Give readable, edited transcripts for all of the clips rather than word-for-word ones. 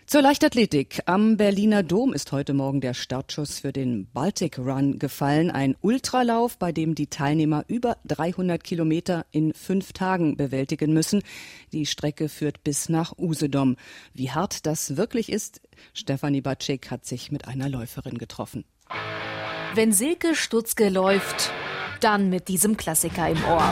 Zur Leichtathletik. Am Berliner Dom ist heute Morgen der Startschuss für den Baltic Run gefallen. Ein Ultralauf, bei dem die Teilnehmer über 300 Kilometer in 5 Tagen bewältigen müssen. Die Strecke führt bis nach Usedom. Wie hart das wirklich ist, Stefanie Batschik hat sich mit einer Läuferin getroffen. Wenn Silke Stutzke läuft, dann mit diesem Klassiker im Ohr.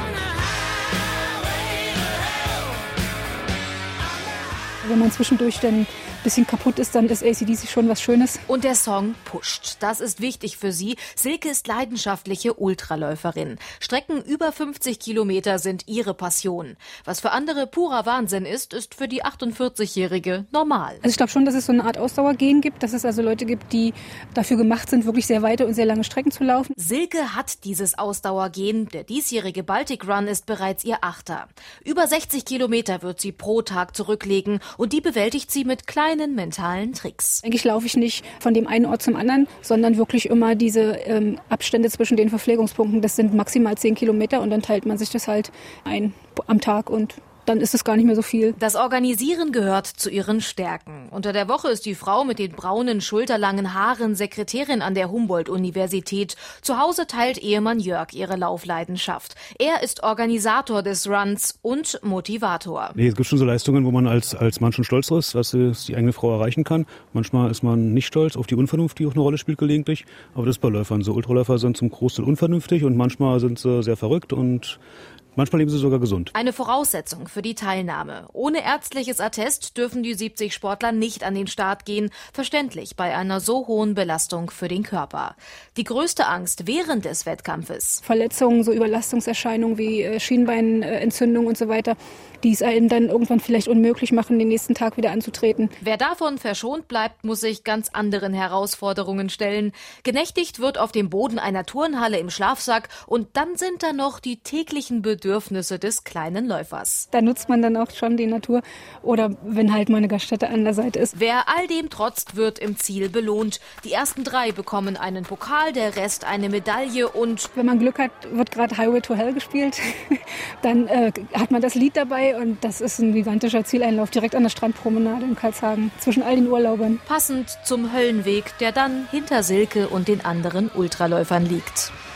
Wenn man zwischendurch dann ein bisschen kaputt ist, dann ist AC/DC schon was Schönes. Und der Song pusht. Das ist wichtig für sie. Silke ist leidenschaftliche Ultraläuferin. Strecken über 50 Kilometer sind ihre Passion. Was für andere purer Wahnsinn ist, ist für die 48-Jährige normal. Also ich glaube schon, dass es so eine Art Ausdauergen gibt, dass es also Leute gibt, die dafür gemacht sind, wirklich sehr weite und sehr lange Strecken zu laufen. Silke hat dieses Ausdauergen. Der diesjährige Baltic Run ist bereits ihr 8. Über 60 Kilometer wird sie pro Tag zurücklegen und die bewältigt sie mit kleinen mentalen Tricks. Eigentlich laufe ich nicht von dem einen Ort zum anderen, sondern wirklich immer diese Abstände zwischen den Verpflegungspunkten. Das sind maximal 10 Kilometer und dann teilt man sich das halt ein am Tag und dann ist es gar nicht mehr so viel. Das Organisieren gehört zu ihren Stärken. Unter der Woche ist die Frau mit den braunen, schulterlangen Haaren Sekretärin an der Humboldt-Universität. Zu Hause teilt Ehemann Jörg ihre Laufleidenschaft. Er ist Organisator des Runs und Motivator. Es gibt schon so Leistungen, wo man als Mann schon stolz ist, was die eigene Frau erreichen kann. Manchmal ist man nicht stolz auf die Unvernunft, die auch eine Rolle spielt gelegentlich. Aber das ist bei Läufern so. Ultraläufer sind zum Großteil unvernünftig und manchmal sind sie sehr verrückt und manchmal leben sie sogar gesund. Eine Voraussetzung für die Teilnahme. Ohne ärztliches Attest dürfen die 70 Sportler nicht an den Start gehen. Verständlich bei einer so hohen Belastung für den Körper. Die größte Angst während des Wettkampfes: Verletzungen, so Überlastungserscheinungen wie Schienbeinentzündung und so weiter, die es einem dann irgendwann vielleicht unmöglich machen, den nächsten Tag wieder anzutreten. Wer davon verschont bleibt, muss sich ganz anderen Herausforderungen stellen. Genächtigt wird auf dem Boden einer Turnhalle im Schlafsack und dann sind da noch die täglichen Bedürfnisse des kleinen Läufers. Da nutzt man dann auch schon die Natur oder wenn halt mal eine Gaststätte an der Seite ist. Wer all dem trotzt, wird im Ziel belohnt. Die ersten 3 bekommen einen Pokal, der Rest eine Medaille und wenn man Glück hat, wird gerade Highway to Hell gespielt. Dann hat man das Lied dabei und das ist ein gigantischer Zieleinlauf direkt an der Strandpromenade in Karlshagen zwischen all den Urlaubern. Passend zum Höllenweg, der dann hinter Silke und den anderen Ultraläufern liegt.